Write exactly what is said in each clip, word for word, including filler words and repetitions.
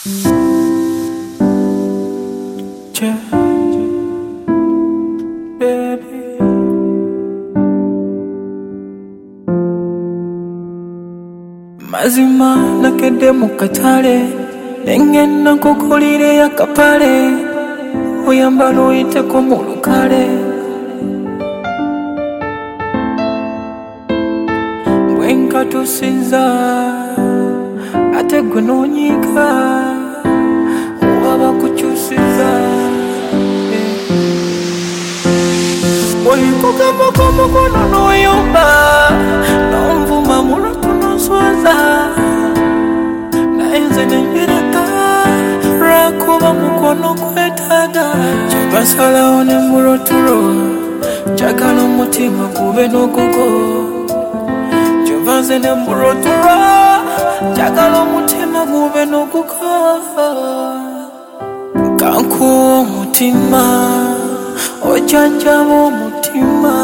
Yeah, baby. Mazima nakedde mu katale nengenda nkukulire yakapale oyambala oyiteko mu lukale bwenkatusiza ate gwe noonyiika waba kukyusiza oyinkugamako mukono n'oyomba n'onvuma muloto n'onswaza naye nze nenjereka lwakuba mukono gwetaaga kyebasalawo ne muloturo njagala omutima gube n'ogugo kyova nze ne muloturo njagala omutima gube n'ogugo kankuwa omutima ojanjaba omutima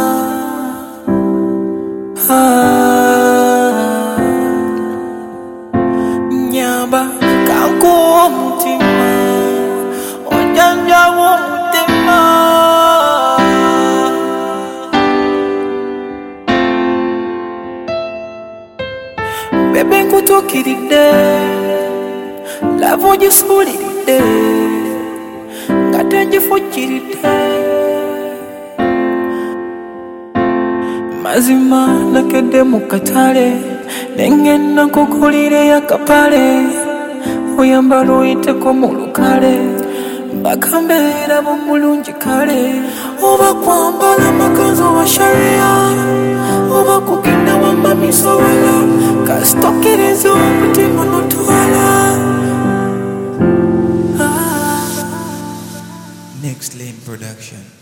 nyamba kankuwa omutima ojanjaba omutima bebe nkutuukiridde lava ogisuuliridde nga tengifukiridde mazima nakedde mu katale nengenda nkukulire yakapale oyambala oyiteko mu lukale bakambeera bomulungi kale oba kwambala amakanzu wa sharia oba kugenda wamba misowala kasitokiriza omutima notwala. Next Lane Production.